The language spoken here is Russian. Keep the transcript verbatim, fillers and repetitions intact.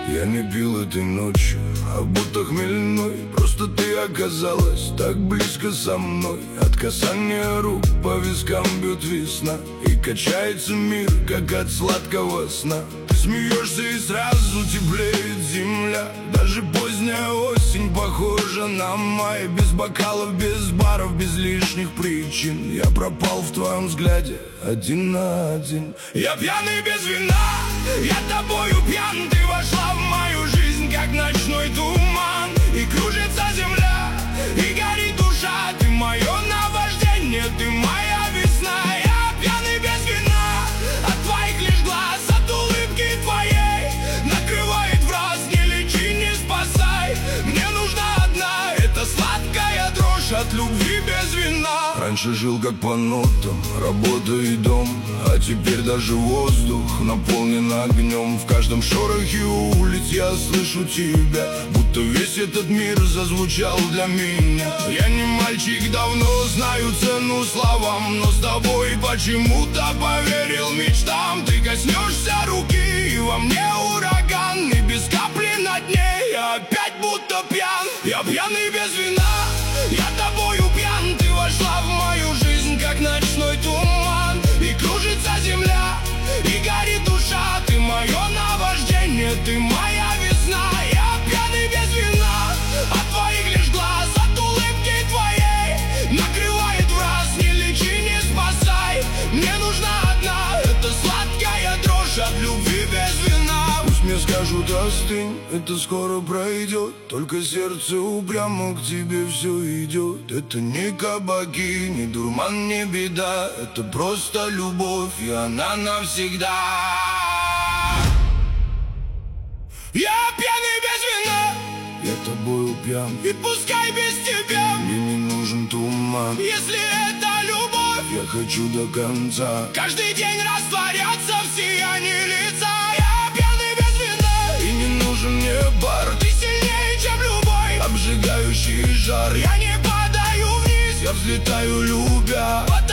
Я не пил этой ночью, а будто хмельной. Просто ты оказалась так близко со мной. От касания рук по вискам бьет весна, и качается мир, как от сладкого сна. Ты смеешься, и сразу теплеет земля. Даже поздняя осень похожа на май. Без бокалов, без баров, без лишних причин. Я пропал в твоем взгляде один на один. Я пьяный без вина, я тобою пьян. Ты вошла в мою жизнь, как ночной туман. И кружится земля, и горит душа. Ты мое наваждение, ты моя весна. Я пьяный без вина, от твоих лишь глаз, от улыбки твоей накрывает враз. Не лечи, не спасай, мне нужна одна эта сладкая дрожь от любви без вина. Раньше жил как по нотам, работа и дом, а теперь даже воздух наполнен огнем. В каждом шорохе улиц я слышу тебя, будто весь этот мир зазвучал для меня. Я не мальчик, давно знаю цену словам, но с тобой почему-то поверил мечтам. Ты коснешься руки, и во мне ураган, и без капли на дне я опять будто пьян. Я пьяный без вина, я тобою пьян. Ты вошла в мою жизнь, как ночной туман. И кружится земля, и горит душа. Ты мое наваждение, ты моя весна. Я пьяный без вина, от твоих лишь глаз, от улыбки твоей накрывает враз. Не лечи, не спасай, мне нужна одна эта сладкая дрожь от любви без вина. Пусть мне скажут остынь, это скоро пройдет, только сердце упрямо к тебе все идет. Это не кабаки, не дурман, не беда, это просто любовь, и она навсегда. Я пьяный без вина, я тобою пьян, и пускай без тебя мне не нужен туман. Если это любовь, я хочу до конца каждый день растворяться в сиянии лица. Я пьяный без вина, и не нужен мне бар. Ты сильнее, чем любой обжигающий жар. Я не падаю вниз, я взлетаю, любя.